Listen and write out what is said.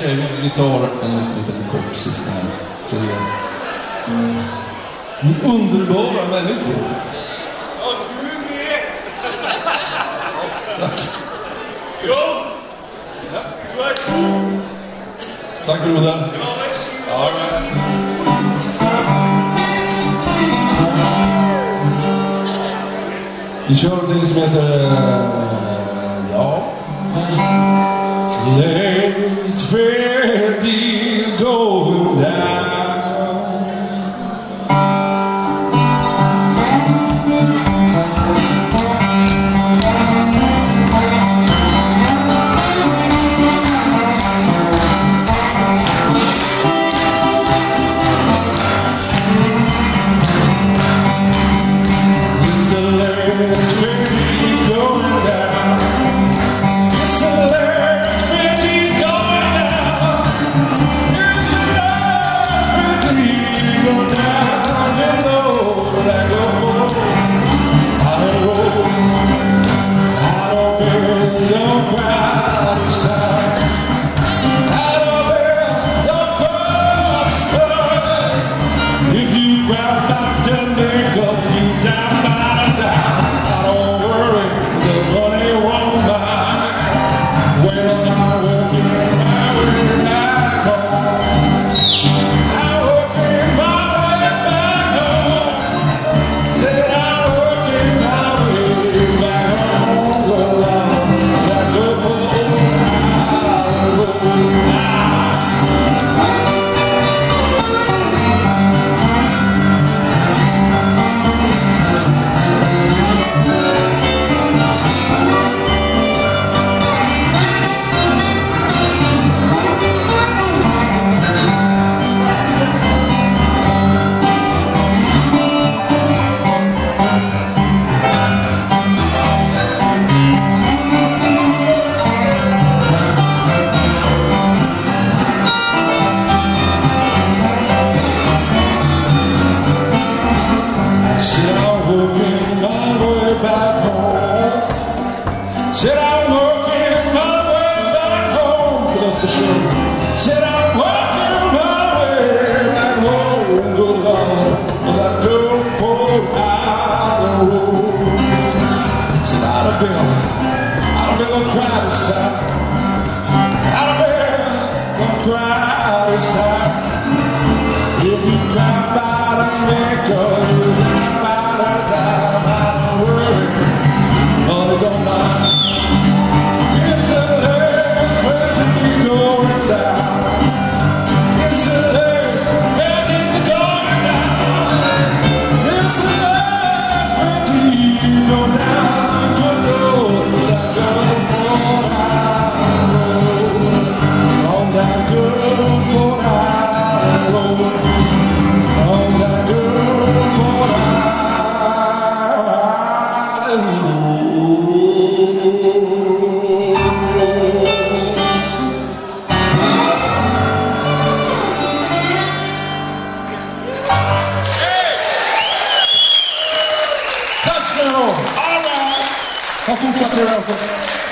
Okej, vi tar en liten kort sista här för er. Ni underbara människor. Ja, du med! Tack. Ja. Varsågod. Tack broder. Ja, varsågod. All right. Vi kör någonting som heter ja. There's fair deal going down. It's the last fair deal going down. It's the last fair deal going down. It's the last fair deal going down. You know that I go. I don't bear no crowd this time. I don't bear no crowd this time. If you grab that damn nigga, you down by down. I don't worry, the money won't buy. When I'm working my way back home, I'm working my way back home. Said I'm working my way back home. Well, I go said I'm working my way back home. Said I'm working my way back home. That's the show. Said I'm working my way back home. Good Lord, that girl pulled out the road. Said I'd have been gonna cry this time. I'd have been gonna cry this time. If you cry by the neck or you cry by the dime, I don't worry, but it don't mind. It's the last when you're going down. It's the last when you're going down. It's the last when you go down. Good Lord, that girl for I roll. On that girl for I roll. On that girl for I roll. Tack ska ni ha. All right. Jag fortsätter.